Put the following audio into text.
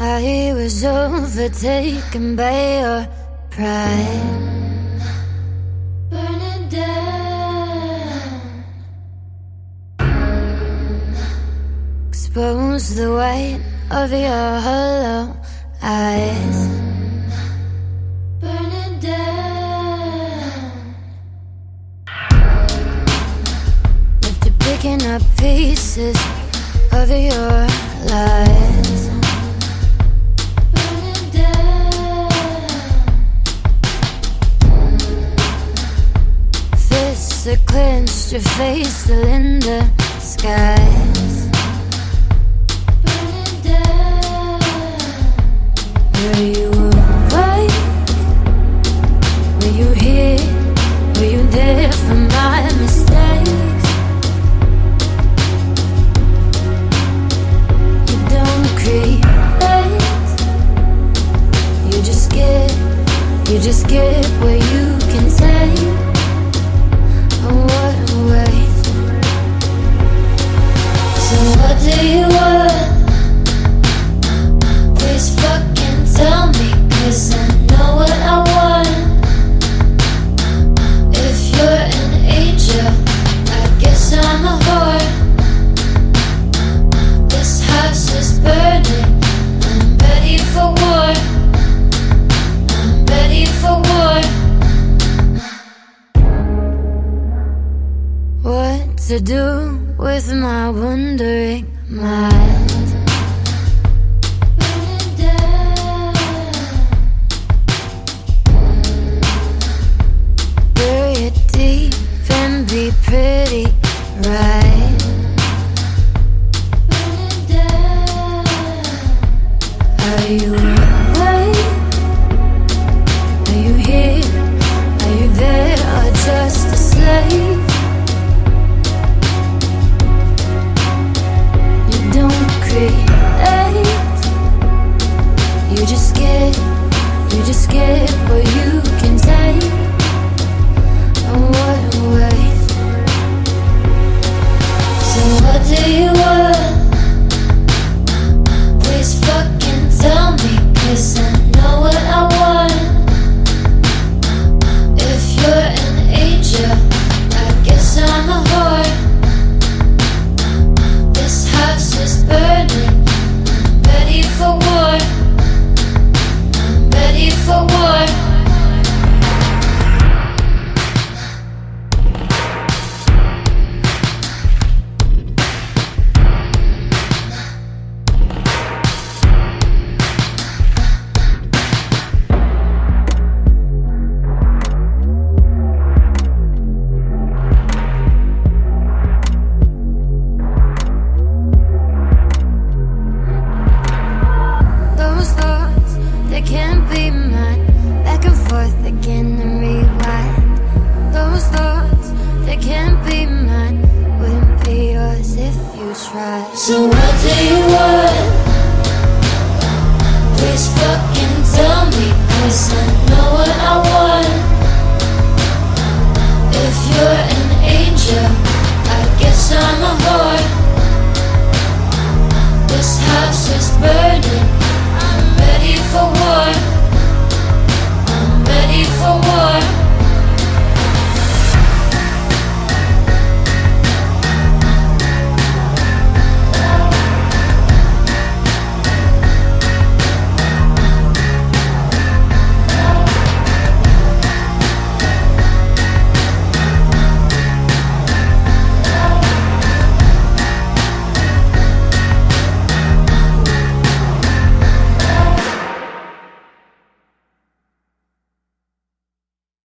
I was overtaken by your pride. Burning down. Expose the white of your hollow eyes. Burning down. Left you picking up pieces of your lies. Burning down. Fists are clenched, your face still in the skies. Burning down. Were you right? Were you here? Were you there for my mistakes? You don't create. You just get what you can take. Oh, what a waste. So what do you want? Please fucking tell me, 'cause I know what I want. If you're an angel, I guess I'm a whore. This house is burning, I'm ready for war. I'm ready for war. What to do with my wandering mind? Burning down. Bury it deep and be pretty, right? Burning down. Are you awake? Are you here? Are you there or just a slave? You don't create. You just get what you can take. Oh, what a waste. So what do you want? Please fucking tell me, 'cause I know what I want. If you're an angel, I guess I'm a whore. This house is burning, I'm ready for war. I'm ready for war. Those thoughts, they can't be mine. Back and forth again and rewind. Those thoughts, they can't be mine. Wouldn't be yours if you tried. So what do you want? Please fucking tell me, 'cause I know what I want. If you're an angel, I guess I'm a whore.